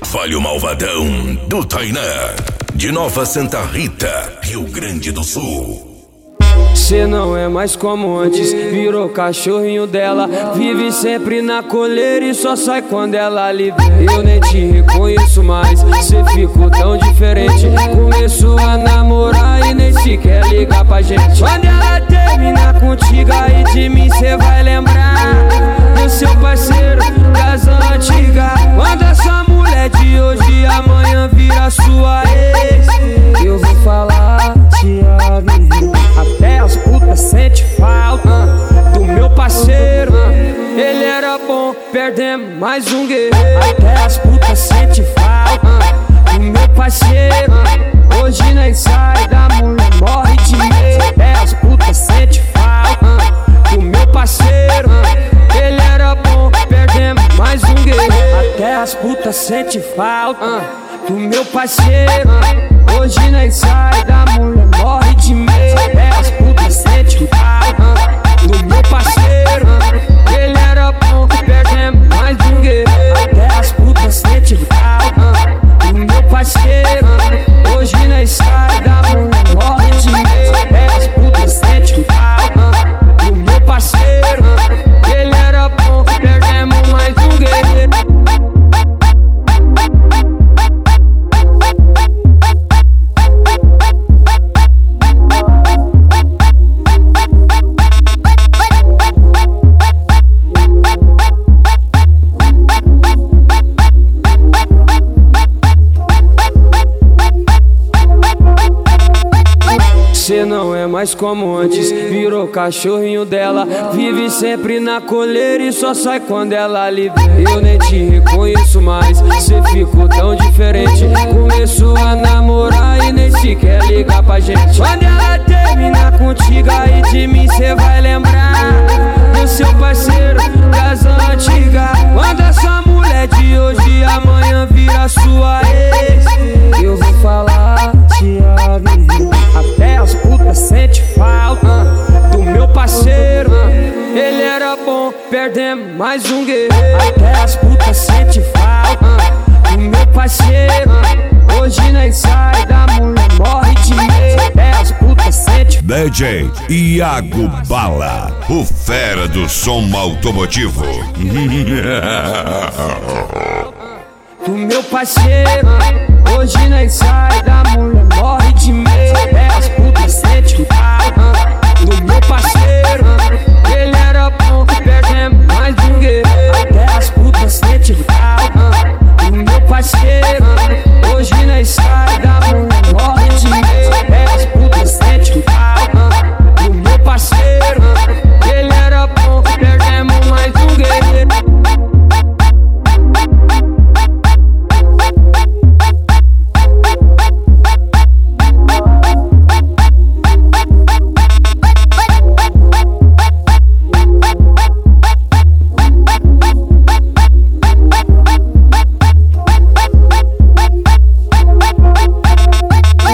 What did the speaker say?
Fale o malvadão do Tainá, de Nova Santa Rita, Rio Grande do Sul. Cê não é mais como antes, virou cachorrinho dela. Vive sempre na coleira e só sai quando ela libera. Eu nem te reconheço mais, cê ficou tão diferente. Começou a namorar e nem sequer ligar pra gente. Quando ela terminar contigo aí de mim cê vai lembrar do seu parceiro das antigas. Quando essa mulher de hoje amanhã vira sua ex, eu vou falar, te aviso. Até as putas sente falta do meu parceiro. Ele era bom, perdemos mais um guerreiro. Até as putas sente falta do meu parceiro. Hoje nem sai da mulher, morre de medo. Até as putas sente falta do meu parceiro. Ele era bom, perdemos mais um guerreiro. Até as putas sente falta do meu parceiro. Hoje nem sai da mulher, morre de medo. Até as putas sente falta do meu parceiro. Ele era bom, perdemos mais um guerreiro. Até as putas sente falta do meu parceiro. Hoje nem sai da mulher, morre de medo. Até as putas sente falta do meu parceiro. Ele era bom, perdemos mais um guerreiro. Cê não é mais como antes, virou cachorrinho dela. Vive sempre na coleira e só sai quando ela libera. Eu nem te reconheço mais, cê ficou tão diferente. Começou a namorar e nem sequer ligar pra gente. Quando ela terminar contigo aí de mim cê vai lembrar do seu parceiro das antigas. Quando essa mulher de hoje amanhã vira sua ex, eu vou falar, te aviso. Até as putas sente falta do meu parceiro. Ele era bom, perdemos mais um guerreiro. Até as putas sente falta do meu parceiro. Hoje nem sai da mulher, morre de medo. Até as putas sente DJ Iago Bala, o fera do som automotivo. do meu parceiro. Hoje nem sai da mulher, morre de medo. Até as putas sente falta do meu parceiro. Ele